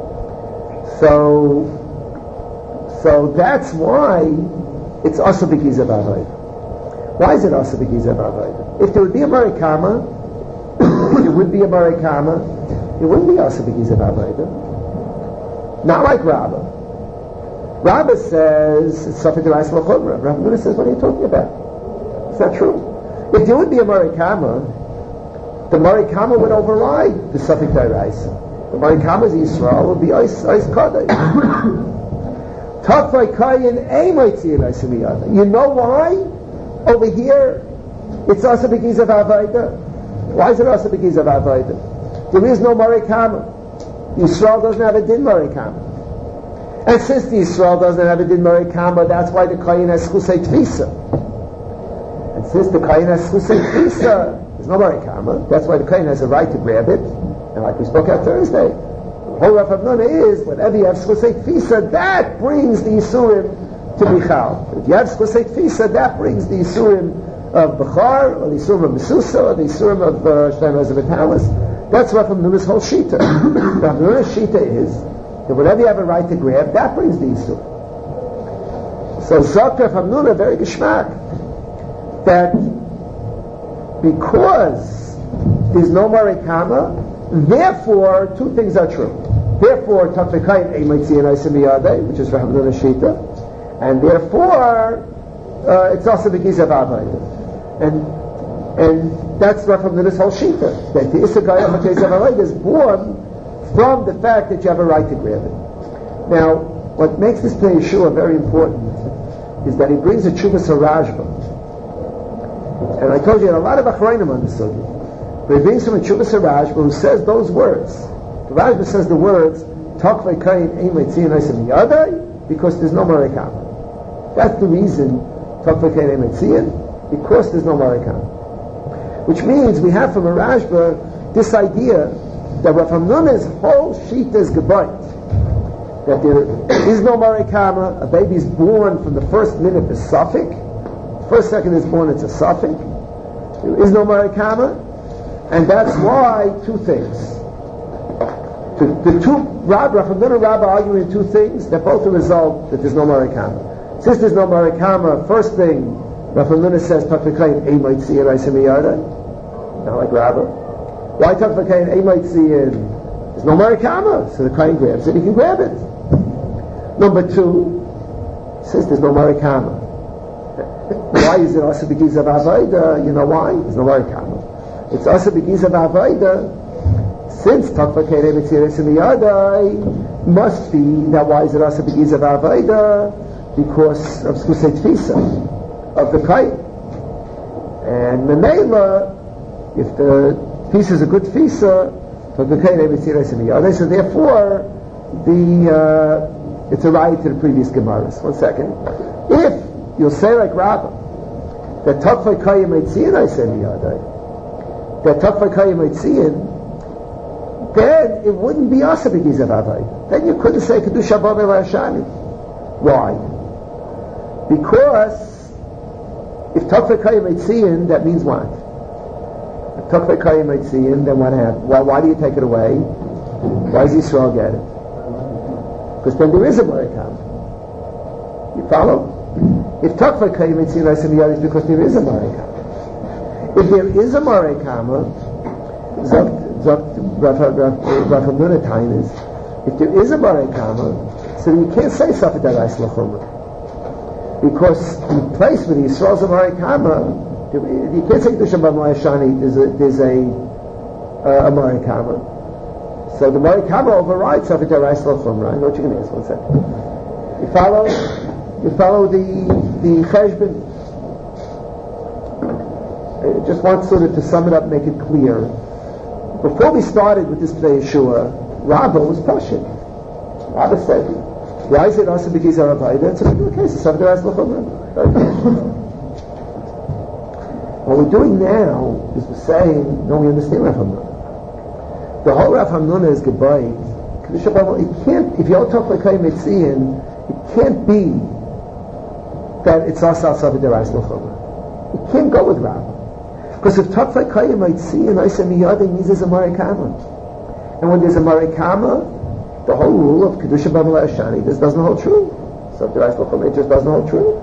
so so that's why it's also Begizav Avodah. Why is it also Begizav Avodah? If there would be a Marikama, it would be a Marikama, it wouldn't be also Begizav Avodah. Not like Rabbah. Rabbah says it's Safek Derais L'Chumra. Rabbah says, what are you talking about? It's not true. If there would be a Marikama, the Marikama would override the Safek Derais. The Marikama's Yisrael would be Ois Kadei. Takvay Kayin Ein Moitzi and Oisei Biyada. You know why? Over here, it's also because of Avodah. Why is it also because of Avodah? There is no Marikama. Yisrael doesn't have a Din Marikama. And since the Yisrael doesn't have a Din Marikama, that's why the Kayin has Chusei Tvisa. And since the Kayin has Chusei Tvisa, there's no Marikama. That's why the Kayin has a right to grab it. And like we spoke out Thursday, the whole Rav Hamnuna is, whenever you have Chusei Tvisa, that brings the Yisurim to Michal. If you have Chusei Tvisa, that brings the Yisurim of Bechar, or the Yisurim of Mesusa, or the Yisurim of Shnei Mezeh V'Talis. That's Rav Hamnuna's whole Shita. Rav Hamnuna's Shita is that whenever you have a right to grab, that brings the Yisur. So Zok Rav Hamnuna, very geschmack, that because there's no Marikama, therefore two things are true. Therefore, Takvay Kayin Ein Moitzi and Oisei Biyada, which is Rav Hamnuna's Shita, and therefore uh, it's also the Gizav Avodah. And and that's Rav Hamnuna's whole Shita, that the Issachar of Gizav Avodah is born from the fact that you have a right to grab it. Now, what makes this Pnei Yeshua very important is that he brings a Tshuvas Rashba. And I told you that a lot of Achrayim understood it. But he brings from a Tshuvas Rashba who says those words. The Rashba says the words Takvay Kayin Ein Moitzi and Oisei Biyada, because there's no Marikama. That's the reason Takvay Kayin Ein Moitzi, because there's no Marikama. Which means we have from a Rashba this idea that Rav Hamnuna's whole Shita is Gebayt, that there is no Marikama, a baby is born from the first minute is Safek, first second is born it's a Safek, there is no Marikama, and that's why two things. The, the two, Rav, Rav Hamnuna and Rabbah arguing two things that both the result that there's no Marikama. Since there's no Marikama, first thing, Rav Hamnuna says, Takvay Kayin Ein Moitzi and Oisei Biyada, not like Rabbah. Why Takvay Kayin Ein Moitzi and there's no Marikama, so the Kayin grabs it, he can grab it. Number two, since there's no Marikama, why is it also Begizav Avodah? You know why? There's no Marikama. It's also Begizav Avodah, since Takvay Kayin Ein Moitzi and Oisei Biyada must be, that why is it also Begizav Avodah? Because of Chusei Tvisa, of the Kayin. And Memela, if the piece is a good Tvisa, so therefore, the uh, it's a right to the previous Gemaras. One second. If you'll say like Rabbah, that Takvay Kayin Moitzi and Oisei Biyada, that Takvay Kayin Moitzi, then it wouldn't be Asa Begizav Avodah. Then you couldn't say Kedusha Bavei Lashani. Why? Because if Takvay Kayin Moitzi, that means what? Tokvei Kayim Eitziyin, then what happened? Why, why do you take it away? Why does Yisrael get it? Because then there is a Marikama. You follow? If Tokvei Kayim Eitziyin I said is because there is a Marikama. If there is a Marikama, Zok Rav Hamnuna Tainis, if there is a Marikama, so you can't say Safed Arais L'chumra. Because in the place where the Yisrael's a Marikama, you can't say Kedusha B'Malei Shani, there's a, there's a, uh, a Marikama. So the Marikama overrides Safed Arais L'chumra. I know what you're going to ask, one second. You follow? You follow the, the Cheshbon? I just want sort of to sum it up, make it clear. Before we started with this Pnei Yeshua, Rabbah was pushing. Rabbah said, why is it also because of Rabbi? It's a regular case. It's something else. What we're doing now is we're saying, no, we understand Rav Hamnuna. The whole Rav Hamnuna is Gebayit. It can't, if you don't talk like Kayim Etziyin, it can't be that it's Asal Savi Derais L'chumra. It can't go with Rabbah. Because if Tokvei Kayim Eitziyin, I say Miyadeh means there's a Marikama. And when there's a Marikama, the whole rule of Kedusha B'Malei Shani this doesn't hold true. So the rest of it just doesn't hold true.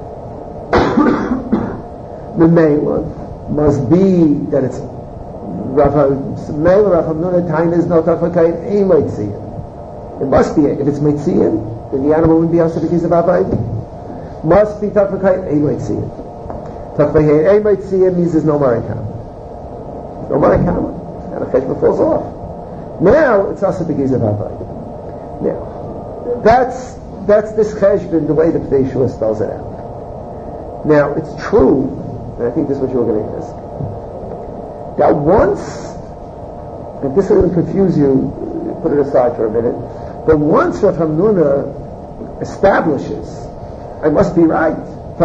The Mela must be that it's Rav Mela Rav Hamnuna Tain is no Tokvei Kayim Ein Eitziyin. It must be if it's Eitziyin, then the animal wouldn't be also because of Abayim. Must be Tokvei Kayim Ein Eitziyin. Tokvei Kayim Ein Eitziyin means there's no Marikama. No Marikama, and the cheshbon falls off. Now it's also because of Abayim. Now, that's that's this cheshbon, the way the Pnei Yeshua spells it out. Now, it's true, and I think this is what you were going to ask, that once, and this is going to confuse you, put it aside for a minute, but once Rav Hamnuna establishes, I must be right, I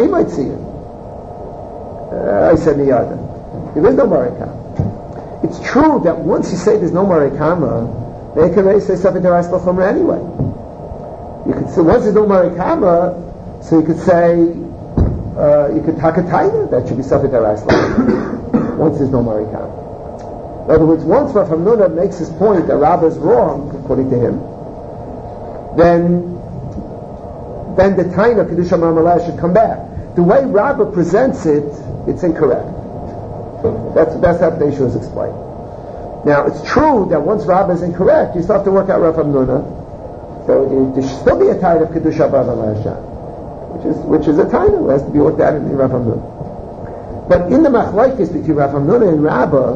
said Miyada. There is no Marikama. It's true that once you say there's no Marikama, they can already say Safed Arais L'chumra anyway. You could say once there's no Marikama, so you could say uh, you could Hakataina, that should be Safed Arais L'chumra. Once there's no Marikama. In other words, once Rav Hamnuna makes his point that Rabbah is wrong, according to him, then then the Taina Kedusha B'Malei should come back. The way Rabbah presents it, it's incorrect. That's that's how Pnei Yeshua is explained. Now, it's true that once Rabbah is incorrect, you still have to work out Rav Hamnuna. So there should still be a Taina of Kedusha B'Malei, which is which is a Taina that has to be worked out in Rav Hamnuna. But in the machlokes between Rav Hamnuna and Rabbah,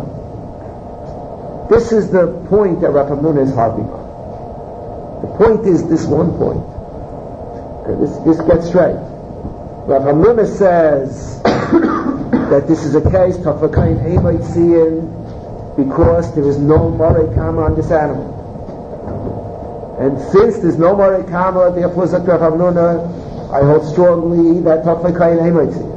this is the point that Rav Hamnuna is harping on. The point is this one point. Okay, this this gets straight. Rav Hamnuna says that this is a case Tokvei Kayim Ein Eitziyin because there is no Marikama on this animal. And since there's no Marikama, therefore, Zok Rav Hamnuna, I hold strongly that Tokvei Kayim Ein Eitziyin.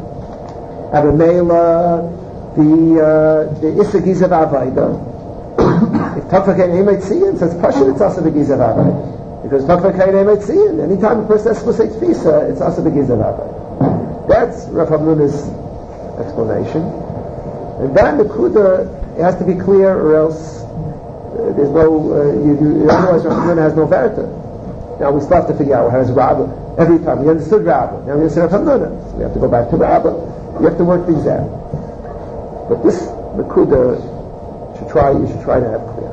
Abamela, the uh, the Issa Gizav Avayda. If Tokvei Kayim Ein Eitziyin, so it's Pashut, it's also the Gizav Avayda. Because Tokvei Kayim Ein Eitziyin, anytime a person has to say Tfisa, it's also the Gizav Avayda. That's Rav Hamnuna's explanation. And that Nakuda, it has to be clear, or else uh, there's no, uh, you, you, otherwise Rav Hamnuna has no verita. Now we still have to figure out how does Rabbah, every time we understood Rabbah, now we understand Rav Hamnuna, so we have to go back to Rabbah. You have to work things out. But this Nakuda should try, you should try to have clear.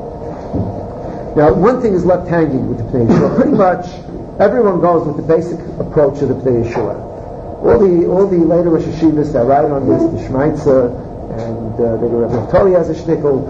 Now one thing is left hanging with the Pnei Yeshua. Pretty much everyone goes with the basic approach of the Pnei Yeshua. All the all the later Rosh Hashivas that write on this, the Shmaitza, and uh, the Rav Naftali has a shtickle,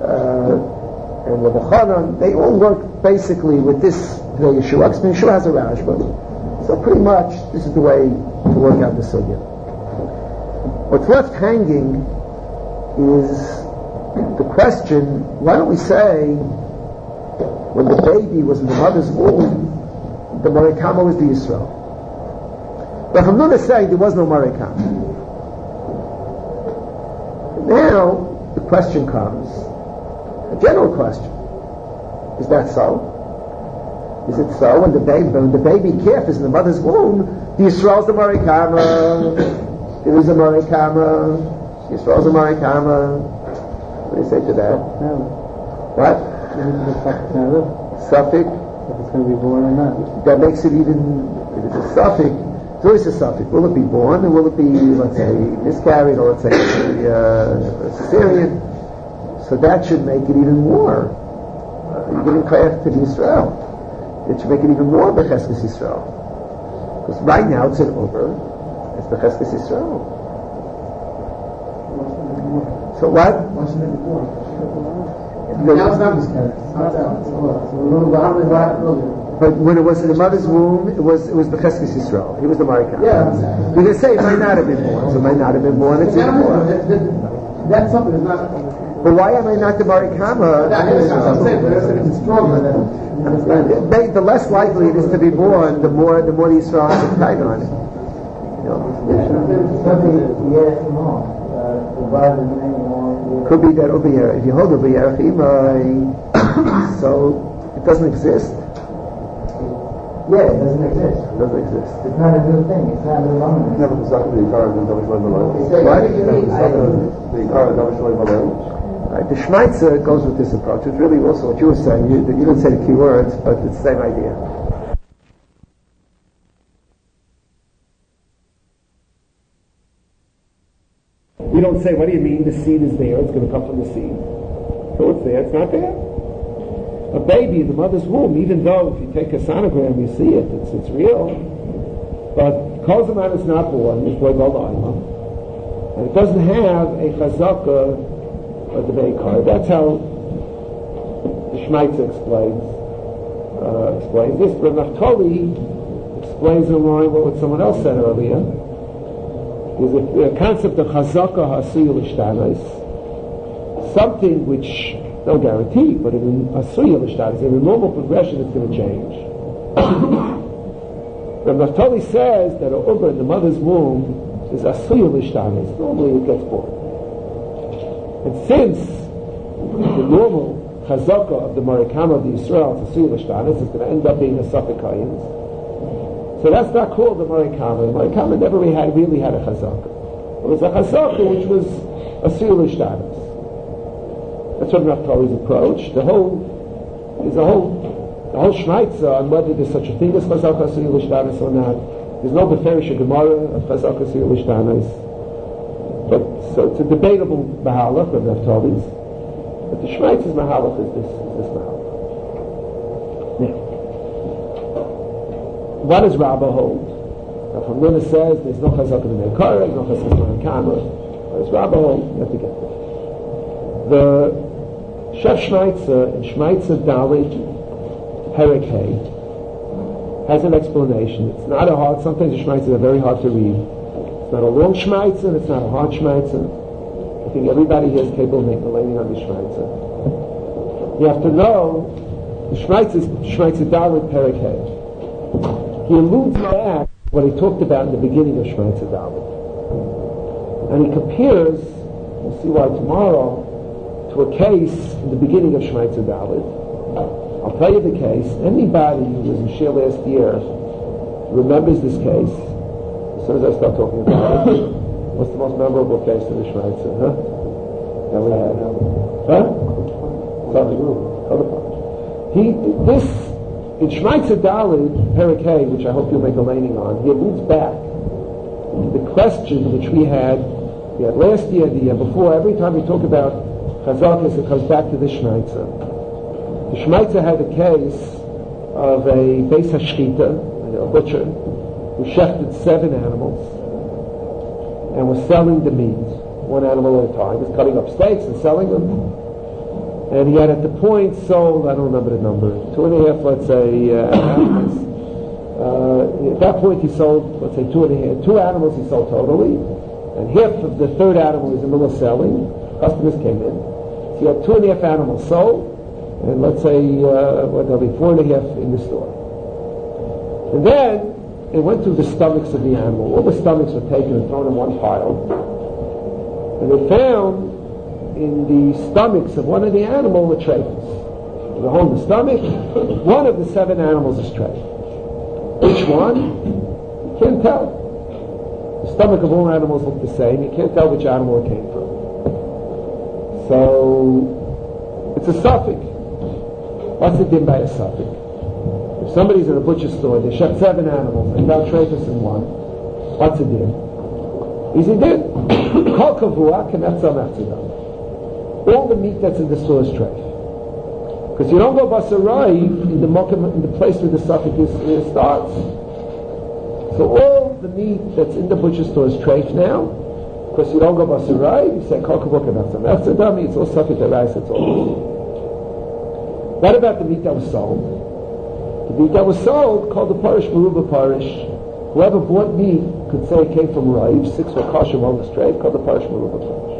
uh, and Rav Chanan, they all work basically with this Pnei Yeshua. Because Pnei Yeshua has a Rashba. So pretty much this is the way to work out the sugya. What's left hanging is the question, why don't we say when the baby was in the mother's womb, the Marikama was the Yisrael? Rav Hamnuna is saying there was no Marikama. Now, the question comes, a general question. Is that so? Is it so when the baby, when the baby calf is in the mother's womb, the Yisrael is the Marikama, there is a Marikama, Yisrael's a Marikama. What do you say to that? What? Suffix. If it's going to be born or not. That makes it even, if it's a suffix, it's always a suffix. Will it be born, or will it be, let's say, miscarried, or let's say, uh, cesarean? So that should make it even more. Uh, you're giving koyach to Yisrael. It should make it even more b'cheskes Yisrael. Because right now it's an over, it's b'cheskes Yisrael. So what? Now it's not miscarriage. But when it was in the mother's womb, it was it was b'cheskes Yisrael. He was the Marikam. Yeah. We're going to say it might not have been born. So it might not have been born. It's even more. That's something that's not. But why am I not the Marikama? I'm saying, but it's stronger than. The less likely it is to be born, the more the more the Yisrael has a tight on it. You know? Could be that over here. If you hold over here, so it doesn't exist. Yeah, it doesn't exist. It doesn't exist. It's not a new thing. It's not a new moment. Never the second the Ikara and Davish What? The Ikara and Davish Right, the Shmaitzer goes with this approach. It's really also what you were saying. You, you didn't say the key words, but it's the same idea. We don't say, what do you mean the seed is there? It's going to come from the seed. So it's there, it's not there. A baby in the mother's womb, even though if you take a sonogram, you see it, it's, it's real. But Kozaman is not born, it's boy Golayma. And it doesn't have a chazaka of the Beikar. That's how the Shmaitza explains, uh, explains this. But Naftali explains in line what someone else said earlier. There's a, a concept of chazaka ha'asuyah l'shtanos, something which, no guarantee, but in asuyah l'shtanos, in a normal progression, it's going to change. Rav Naftali says that a uber in the mother's womb is asuyah l'shtanos. Normally it gets born. And since the normal chazaka of the Marikama of the Yisrael, the asuyah l'shtanos, is going to end up being a suffix kayins, so that's not called the Marikama. The Marikama never really had, really had a chazaka. It was a chazaka which was asuyah l'shtanos. That's what Naftali's approach. The whole, there's a whole, the whole shmaitza on whether there's such a thing as chazaka asuyah l'shtanos or not. There's no beferish gemara of chazaka asuyah l'shtanos. But so it's a debatable mahalach of Naftali's. But the shmaitza's mahalach is this, is this mahalach. Now, what does Rabbah hold? Now, from Luna says there's no chazaka in the Meikara, there's no chazaka in the Kamra. What does Rabbah hold? You have to get there. The Shef Shmaitza in Shmaitza Dalit Perek Hey has an explanation. It's not a hard, sometimes the Shmaitzas are very hard to read. It's not a long Shmaitza, and it's not a hard Shmaitza. I think everybody here is capable of making a landing on the Shmaitza. You have to know the Shmaitza is Shmaitza Dalit Perek Hey. He alludes back what he talked about in the beginning of Shmaitza Dalit. And he compares, we'll see why tomorrow, to a case in the beginning of Shmaitza Dalit. I'll tell you the case. Anybody who was in Shir last year remembers this case. As soon as I start talking about it, what's the most memorable case in the Shmaitza? Huh? That we had. Huh? He, this, in Shmaitza Dalit, Perek Hey, which I hope you'll make a landing on, he alludes back to the question which we had, we had last year, the year before. Every time we talk about Chazakas, it comes back to the Shmaitza. The Shmaitza had a case of a Beis Hashchita, a butcher, who shechted seven animals and was selling the meat, one animal at a time. He was cutting up steaks and selling them. And he had at the point sold, I don't remember the number, two and a half, let's say, uh, animals. Uh, at that point he sold, let's say, two and a half, two animals he sold totally, and half of the third animal was in the middle of selling. Customers came in. So he had two and a half animals sold, and let's say, uh, what, there'll be four and a half in the store. And then, it went through the stomachs of the animal. All the stomachs were taken and thrown in one pile. And they found in the stomachs of one of the animals a trephus. The hole in the stomach, one of the seven animals is trephus. Which one? You can't tell. The stomach of all animals look the same. You can't tell which animal it came from. So it's a suffix. What's the din by a suffix? If somebody's at a butcher store, they shot seven animals, they found treifus in one, what's the din? Easy din. Kol kavua kemetzah mechzidam. All the meat that's in the store is treif. Because you don't go basarai in the mokum, in the place where the suffix is, is starts. So all the meat that's in the butcher store is treif now. Because you don't go basarai, you say kol kavua kemetzah mechzidam. It's all suffix that rice. It's all. What about the meat that was sold? The meat that was sold, called the parish meruba parish. Whoever bought meat could say it came from Raiv, six were kosher, one was treif, called the parish meruba parish.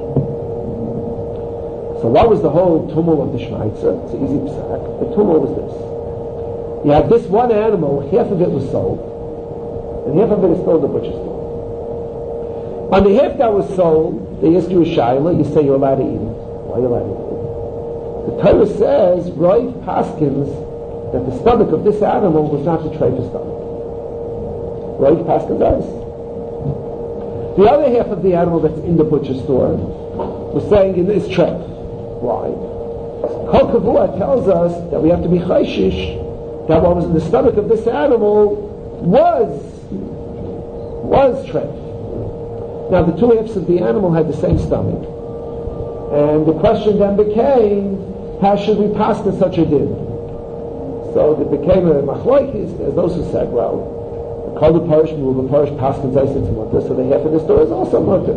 So what was the whole tumul of the shmaitza? It's an easy psak. The tumul was this. You had this one animal, half of it was sold, and half of it is still in the butcher store. On the half that was sold, they ask you a shayla, you say you're allowed to eat it. Why are you allowed to eat it? The Torah says, Raiv paskins, that the stomach of this animal was not the treifus stomach. Raiv paskins ice. The other half of the animal that's in the butcher store was saying it is treif. Why? Kol kavua tells us that we have to be chayshish, that what was in the stomach of this animal was was treif. Now the two halves of the animal had the same stomach. And the question then became, how should we pass to such a din? So it became a machlokes, as those who said, well, call the parish move, the parish paskins ice into mutter, so the half of the store is also mutter.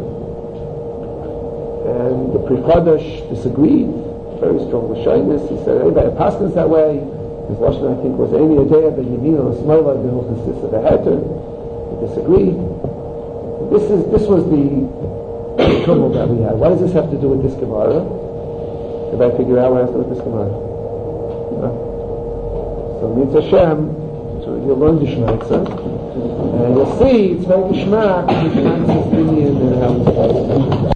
And the Pri Chodesh disagreed, very strong Lashonis. He said, anybody paskins that way, his Lashon I think was Eini Adea, the Yemin or Smoila, the Hilchis of the Heter. He disagreed. This is this was the trouble that we had. What does this have to do with this Gemara? If I figure out what it has to do with this Gemara. No? So Mitzvah Hashem, so you'll learn the Shmaitza, and you'll see it's very Geshmak, the Shmaitza is in the